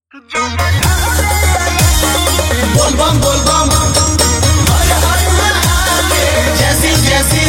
बोलबम बोलबम जैसी जैसी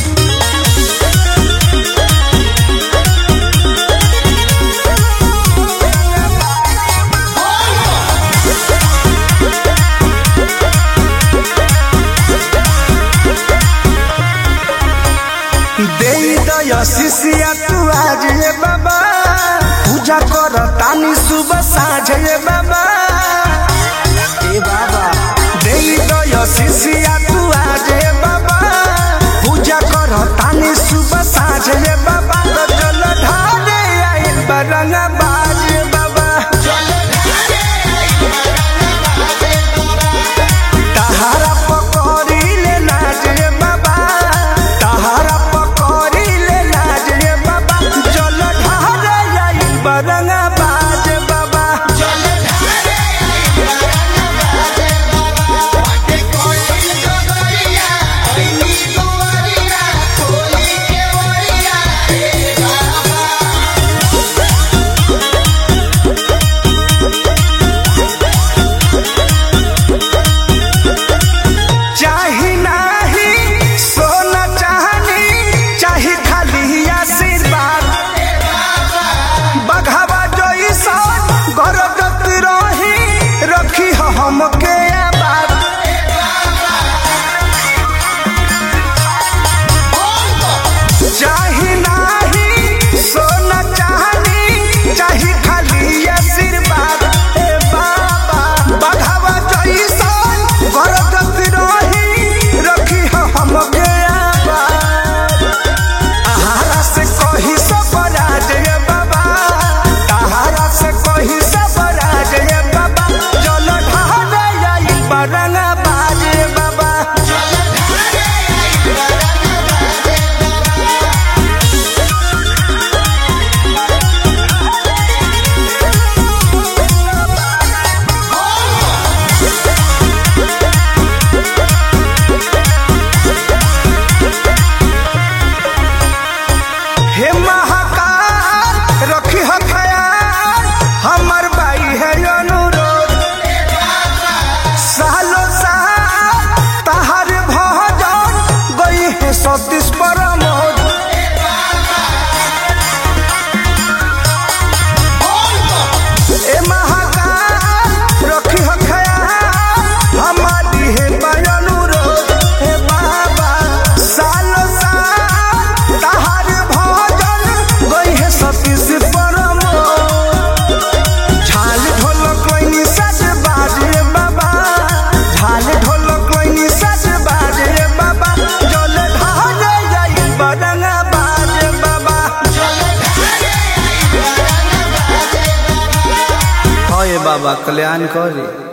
शिष्या तू आज ये बाबा पूजा कर तानी सुबह साँझ ये बाबा ए बाबा दे दो शिष्या तू आज ये बाबा पूजा कर तानी सुबह साँझ ये बाबा तो चल ढाले आइल बरंगा बाज बाबा तहारा पकड़ी ले नाच ये बाबा तहारा बरंगा बाज बाबा चाही नाही सोना चाहनी चाही खाली आशीर्वाद बघावा घर रही रखी हमके आबाद चाही नाही सोना चाहनी चाही खाली आशीर्वाद ए बाबा बघावा घर रही रखी हमके आबाद आहारा से कही सब राज ये बाबा ताहारा से कही सब राज ये बाबा चल ढाले आई बरंगा बाज बाबा हे महाकाल रखी हो ख्याल हमर बाई है अनुरोध सालों साल तहार भजन गई है सतीश प्रमोद ए महाकाल रखी हो ख्याल हमारी है बाई अनुरोध हे बाबा सालों साल तहार गई है सतीश प्रमोद झाल ढोलक कोई सज बाजे बाबा झाल ढोलक कोई सज बाजे बाबा जल ढाले जाई बरंगा बाजे बाबा हाँ ये बाबा कल्याण करी।